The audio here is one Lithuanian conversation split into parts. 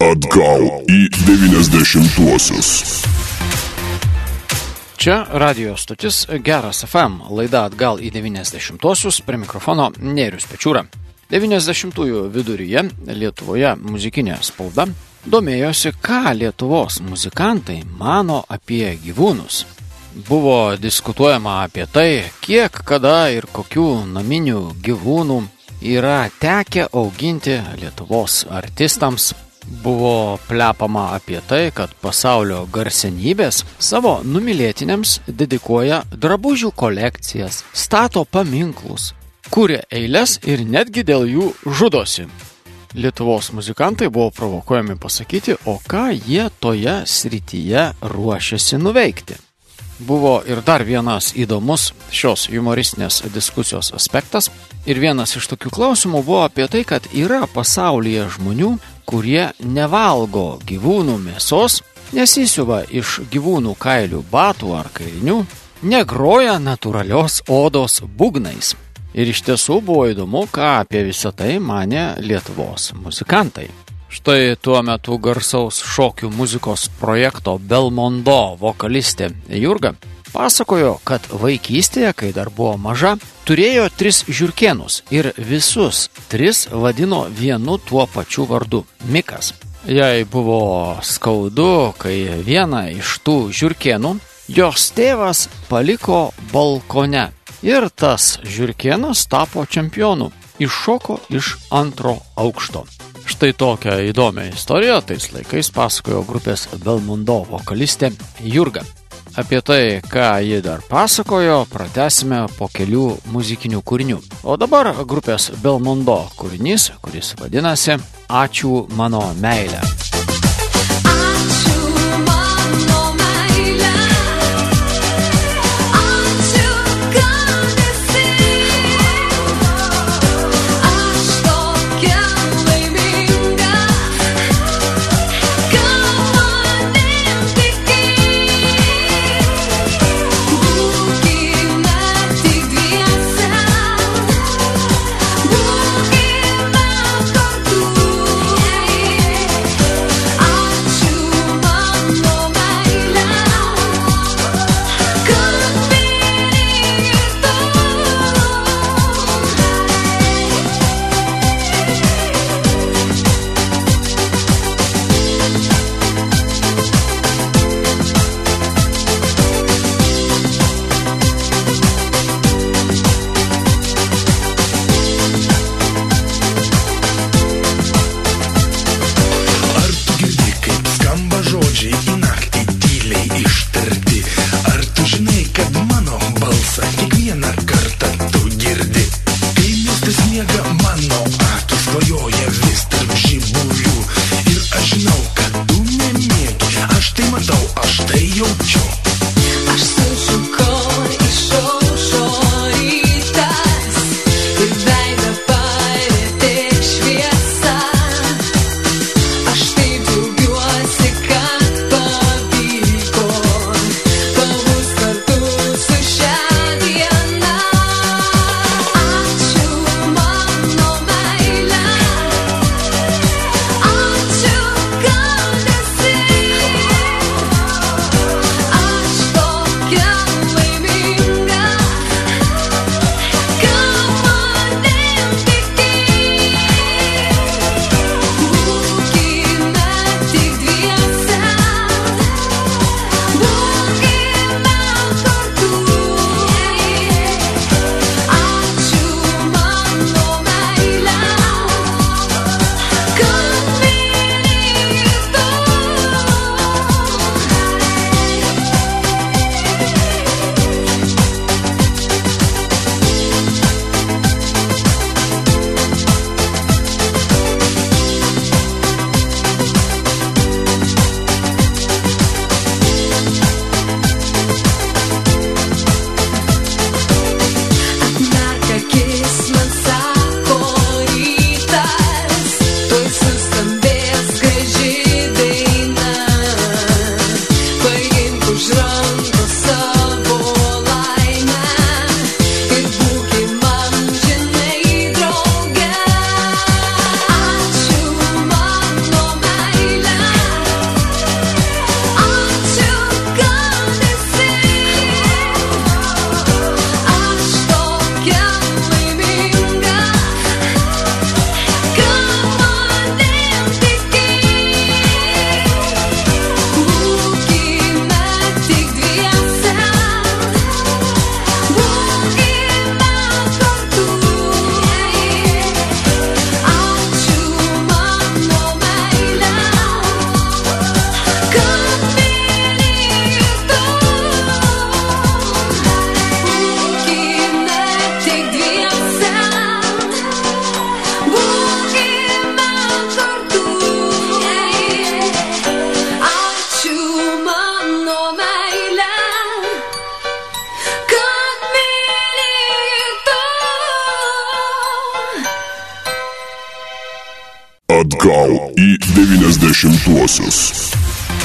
Atgal į 90-uosius. Čia radio stotis Geras FM, laida Atgal į 90-uosius, prie mikrofono Nėrius Pečiūra. 90-ųjų viduryje Lietuvoje muzikinė spauda domėjosi, ką Lietuvos muzikantai mano apie gyvūnus. Buvo diskutuojama apie tai, kiek, kada ir kokių naminių gyvūnų yra tekę auginti Lietuvos artistams. Buvo plepama apie tai, kad pasaulio garsenybės savo numylėtiniams dedikuoja drabužių kolekcijas, stato paminklus, kuria eiles ir netgi dėl jų žudosi. Lietuvos muzikantai buvo provokuojami pasakyti, o ką jie toje srityje ruošiasi nuveikti. Buvo ir dar vienas įdomus šios humoristinės diskusijos aspektas. Ir vienas iš tokių klausimų buvo apie tai, kad yra pasaulyje žmonių, kurie nevalgo gyvūnų mėsos, nesisiuva iš gyvūnų kailių batų ar kailinių, negroja natūralios odos būgnais. Ir iš tiesų buvo įdomu, ką apie visą tai manė Lietuvos muzikantai. Štai tuo metu garsaus šokių muzikos projekto Belmondo vokalistė Jurga pasakojo, kad vaikystėje, kai dar buvo maža, turėjo 3 žiurkėnus ir visus 3 vadino vienu tuo pačiu vardu – Mikas. Jai buvo skaudu, kai vieną iš tų žiurkėnų jos tėvas paliko balkone ir tas žiurkėnas tapo čempionu, iššoko iš 2 aukšto. Štai tokią įdomią istoriją tais laikais pasakojo grupės Belmondo vokalistė Jurga. Apie tai, ką ji dar pasakojo, pratęsime po kelių muzikinių kūrinių. O dabar grupės Belmondo kūrinys, kuris vadinasi Ačiū mano meile. Atgal į 90-uosius.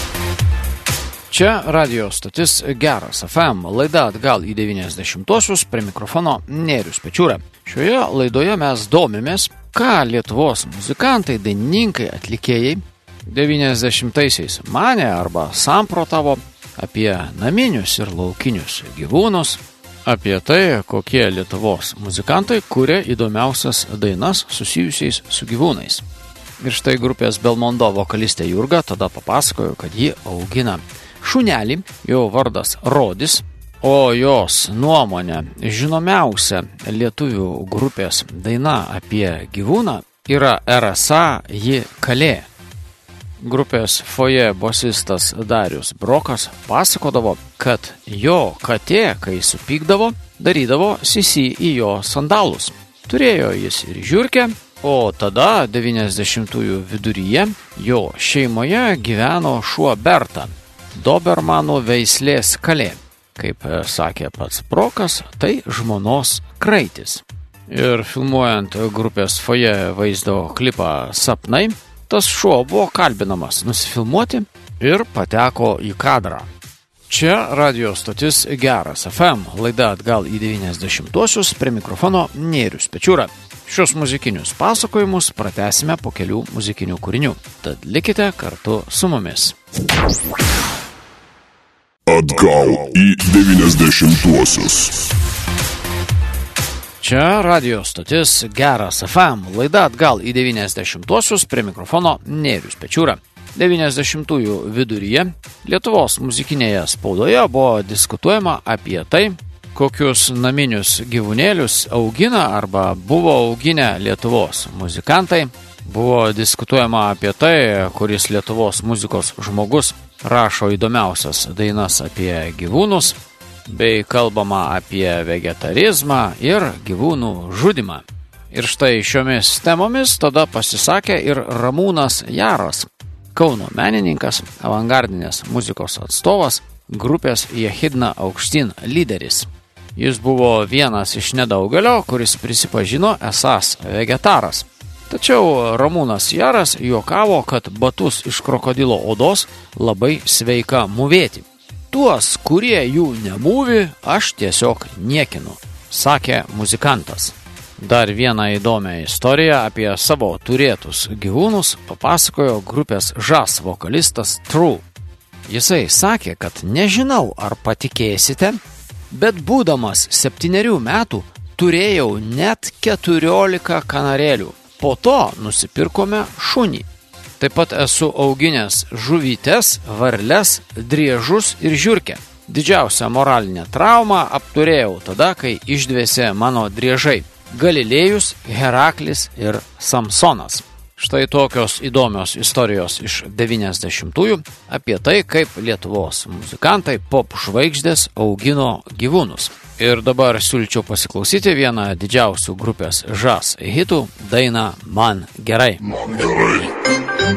Čia radio stotis Geras FM, laida Atgal į 90-uosius, prie mikrofono Nėrius Pečiūra. Šioje laidoje mes domimės, ką Lietuvos muzikantai, dainininkai, atlikėjai 90-aisiais manė arba samprotavo apie naminius ir laukinius gyvūnus, apie tai, kokie Lietuvos muzikantai kuria įdomiausias dainas susijusiais su gyvūnais. Ir štai grupės Belmondo vokalistė Jurga tada papasakojo, kad ji augina šunelį, jo vardas Rodis, o jos nuomonė žinomiausia lietuvių grupės daina apie gyvūną yra RSA ji kalė. Grupės foje bosistas Darius Brokas pasakodavo, kad jo katė, kai supykdavo, darydavo sisi į jo sandalus. Turėjo jis ir žiurkę, o tada 90-ųjų viduryje jo šeimoje gyveno šuo Berta, dobermanų veislės kalė. Kaip sakė pats Brokas, tai žmonos kraitis. Ir filmuojant grupės foje vaizdo klipą Sapnai, tas šuo buvo kalbinamas nusifilmuoti ir pateko į kadrą. Čia radio stotis Geras FM, laida Atgal į 90-uosius, prie mikrofono Nėrius Pečiūra. Šios muzikinius pasakojimus pratęsime po kelių muzikinių kūrinių. Tad likite kartu su mumis. Atgal į 90-uosius. Čia radio stotis Geras FM, laida Atgal į 90-uosius, prie mikrofono Nėrius Pečiūra. 90-ųjų viduryje Lietuvos muzikinėje spaudoje buvo diskutuojama apie tai, kokius naminius gyvūnėlius augina arba buvo auginę Lietuvos muzikantai. Buvo diskutuojama apie tai, kuris Lietuvos muzikos žmogus rašo įdomiausias dainas apie gyvūnus, bei kalbama apie vegetarizmą ir gyvūnų žudymą. Ir štai šiomis temomis tada pasisakė ir Ramūnas Jaras, Kauno menininkas, avangardinės muzikos atstovas, grupės Jehidna aukštyn lyderis. Jis buvo vienas iš nedaugelio, kuris prisipažino esąs vegetaras. Tačiau Ramūnas Jaras juokavo, kad batus iš krokodilo odos labai sveika mūvėti. Tuos, kurie jų nemūvi, aš tiesiog niekinu, sakė muzikantas. Dar vieną įdomią istoriją apie savo turėtus gyvūnus papasakojo grupės Žas vokalistas True. Jisai sakė, kad nežinau, ar patikėsite, bet būdamas 7 metų turėjau net 14 kanarėlių. Po to nusipirkome šunį. Taip pat esu auginęs žuvytes, varles, driežus ir žiurkę. Didžiausią moralinę traumą apturėjau tada, kai išdvėsė mano driežai – Galilėjus, Heraklis ir Samsonas. Štai tokios įdomios istorijos iš 90-ųjų apie tai, kaip Lietuvos muzikantai pop žvaigždės augino gyvūnus. Ir dabar siūlyčiau pasiklausyti vieną didžiausių grupės Žas hitų dainą Man gerai. Man gerai.